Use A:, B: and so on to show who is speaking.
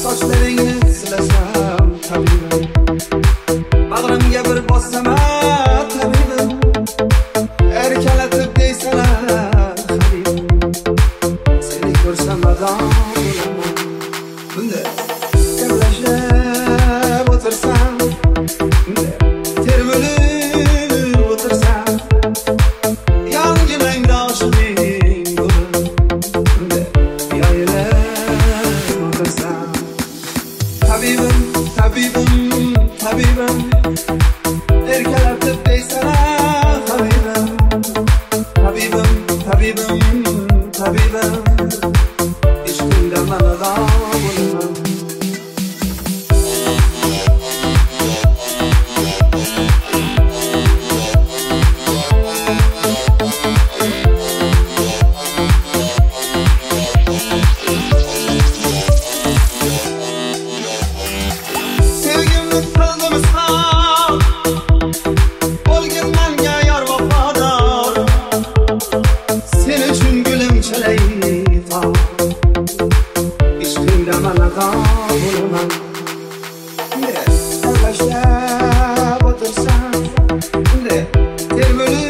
A: sochlaringni silasam tabibim, bag'rimga bir bossam tabibim, erkalatib deysalar habibim, seni ko'rsam madon bo'laman. Bunday gaplashib o'tirsam, termilib o'tirsam, yonginangda oshiqing bo'lib, yoyilib o'tirsam, tabibim, tabibim, tabibim, erkalatib deysalar habibim, tabibim, tabibim, tabibim, ishqingda madon bo'laman. Sevgimni qildim izhor, bo'lgin menga yor vafodor, sen uchun gulim chalay tor, ishqingda madon bo'laman. Gaplashib o'tirsam, termilib